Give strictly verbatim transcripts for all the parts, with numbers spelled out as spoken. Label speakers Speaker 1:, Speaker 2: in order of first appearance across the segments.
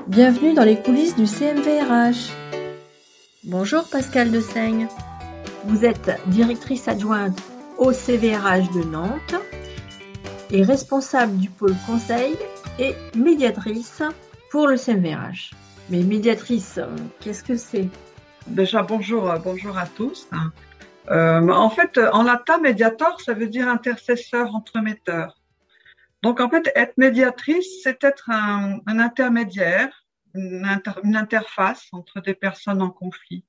Speaker 1: Bienvenue dans les coulisses du C M V R H. Bonjour Pascal Desaigne.
Speaker 2: Vous êtes directrice adjointe au C V R H de Nantes et responsable du pôle conseil et médiatrice pour le C M V R H. Mais médiatrice, qu'est-ce que c'est ?
Speaker 3: Déjà, bonjour, bonjour à tous. Euh, en fait, en latin, médiator, ça veut dire intercesseur, entremetteur. Donc, en fait, être médiatrice, c'est être un, un intermédiaire, une, inter, une interface entre des personnes en conflit.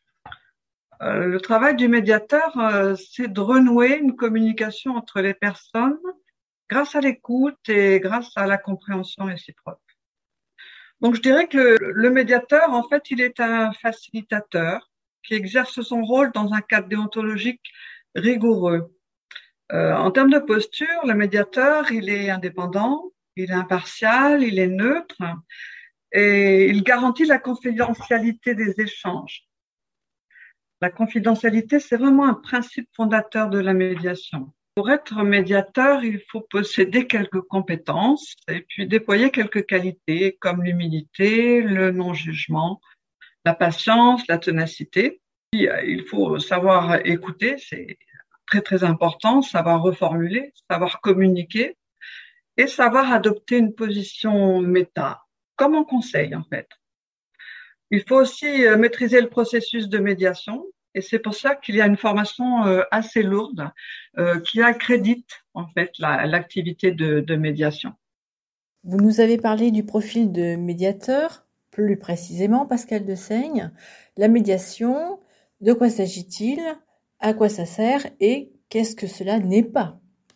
Speaker 3: Euh, le travail du médiateur, euh, c'est de renouer une communication entre les personnes grâce à l'écoute et grâce à la compréhension réciproque. Donc, je dirais que le, le médiateur, en fait, il est un facilitateur qui exerce son rôle dans un cadre déontologique rigoureux. Euh, en termes de posture, le médiateur, il est indépendant, il est impartial, il est neutre et il garantit la confidentialité des échanges. La confidentialité, c'est vraiment un principe fondateur de la médiation. Pour être médiateur, il faut posséder quelques compétences et puis déployer quelques qualités comme l'humilité, le non-jugement, la patience, la ténacité. Puis, il faut savoir écouter, c'est très très important, savoir reformuler, savoir communiquer et savoir adopter une position méta, comme en conseil en fait. Il faut aussi maîtriser le processus de médiation et c'est pour ça qu'il y a une formation assez lourde euh, qui accrédite en fait la, l'activité de, de médiation.
Speaker 1: Vous nous avez parlé du profil de médiateur, plus précisément Pascal Desaigne. La médiation, de quoi s'agit-il ? À quoi ça sert et qu'est-ce que cela n'est pas ?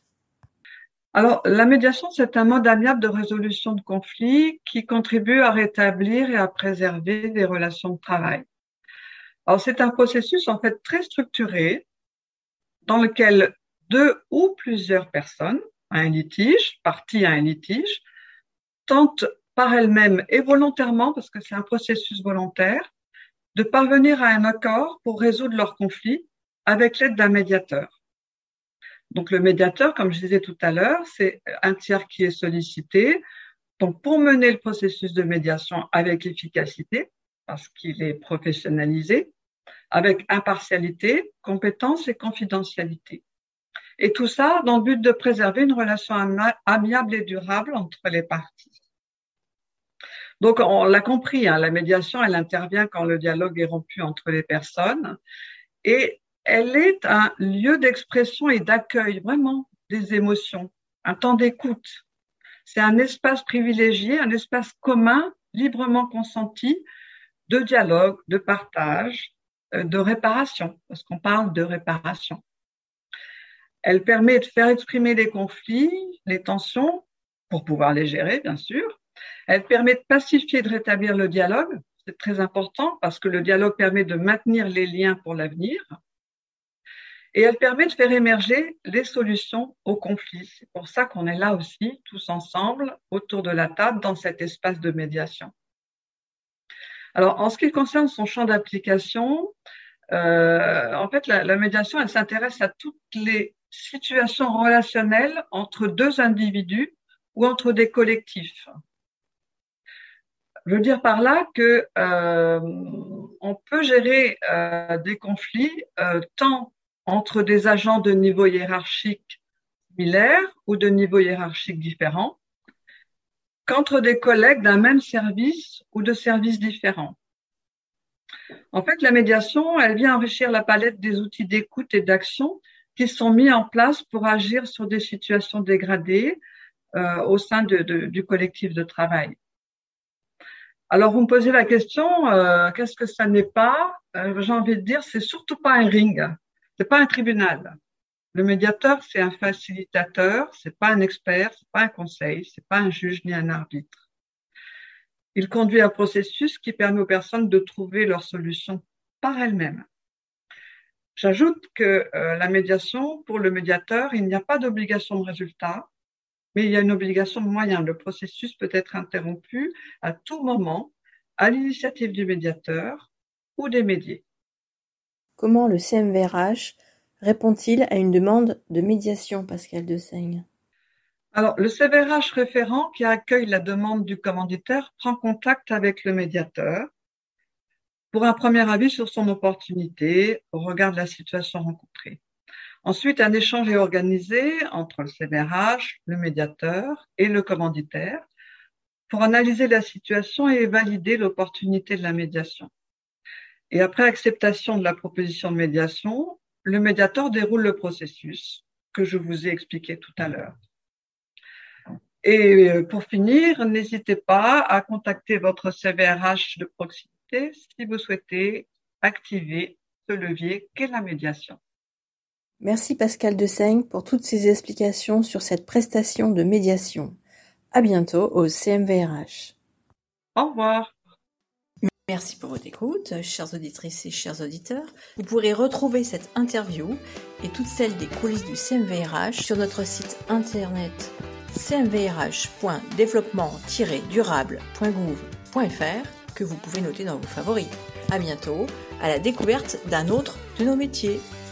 Speaker 3: Alors, la médiation, c'est un mode amiable de résolution de conflits qui contribue à rétablir et à préserver des relations de travail. Alors, c'est un processus en fait très structuré dans lequel deux ou plusieurs personnes à un litige, parties à un litige, tentent par elles-mêmes et volontairement, parce que c'est un processus volontaire, de parvenir à un accord pour résoudre leurs conflits avec l'aide d'un médiateur. Donc, le médiateur, comme je disais tout à l'heure, c'est un tiers qui est sollicité. Donc, pour mener le processus de médiation avec efficacité, parce qu'il est professionnalisé, avec impartialité, compétence et confidentialité. Et tout ça dans le but de préserver une relation amiable et durable entre les parties. Donc, on l'a compris, hein, la médiation, elle intervient quand le dialogue est rompu entre les personnes et elle est un lieu d'expression et d'accueil, vraiment, des émotions, un temps d'écoute. C'est un espace privilégié, un espace commun, librement consenti, de dialogue, de partage, de réparation, parce qu'on parle de réparation. Elle permet de faire exprimer les conflits, les tensions, pour pouvoir les gérer, bien sûr. Elle permet de pacifier et de rétablir le dialogue. C'est très important parce que le dialogue permet de maintenir les liens pour l'avenir. Et elle permet de faire émerger les solutions aux conflits. C'est pour ça qu'on est là aussi, tous ensemble, autour de la table, dans cet espace de médiation. Alors, en ce qui concerne son champ d'application, euh, en fait, la, la médiation, elle s'intéresse à toutes les situations relationnelles entre deux individus ou entre des collectifs. Je veux dire par là que euh, on peut gérer euh, des conflits euh, tant entre des agents de niveau hiérarchique similaire ou de niveau hiérarchique différent, qu'entre des collègues d'un même service ou de services différents. En fait, la médiation, elle vient enrichir la palette des outils d'écoute et d'action qui sont mis en place pour agir sur des situations dégradées euh, au sein de, de, du collectif de travail. Alors, vous me posez la question, euh, qu'est-ce que ça n'est pas ? euh, J'ai envie de dire, c'est surtout pas un ring, c'est pas un tribunal. Le médiateur, c'est un facilitateur, c'est pas un expert, c'est pas un conseil, c'est pas un juge ni un arbitre. Il conduit un processus qui permet aux personnes de trouver leur solution par elles-mêmes. J'ajoute que euh, la médiation, pour le médiateur, il n'y a pas d'obligation de résultat, mais il y a une obligation de moyens. Le processus peut être interrompu à tout moment à l'initiative du médiateur ou des médiés.
Speaker 1: Comment le C M V R H répond-il à une demande de médiation, Pascal Desaigne ?
Speaker 3: Alors, le C V R H référent qui accueille la demande du commanditaire prend contact avec le médiateur pour un premier avis sur son opportunité au regard de la situation rencontrée. Ensuite, un échange est organisé entre le C V R H, le médiateur et le commanditaire pour analyser la situation et valider l'opportunité de la médiation. Et après acceptation de la proposition de médiation, le médiateur déroule le processus que je vous ai expliqué tout à l'heure. Et pour finir, n'hésitez pas à contacter votre C V R H de proximité si vous souhaitez activer ce levier qu'est la médiation.
Speaker 1: Merci Pascal Dessaigne pour toutes ces explications sur cette prestation de médiation. À bientôt au C M V R H.
Speaker 3: Au revoir.
Speaker 1: Merci pour votre écoute, chères auditrices et chers auditeurs. Vous pourrez retrouver cette interview et toutes celles des coulisses du C M V R H sur notre site internet c m v r h point développement tiret durable point gouv point f r que vous pouvez noter dans vos favoris. À bientôt, à la découverte d'un autre de nos métiers.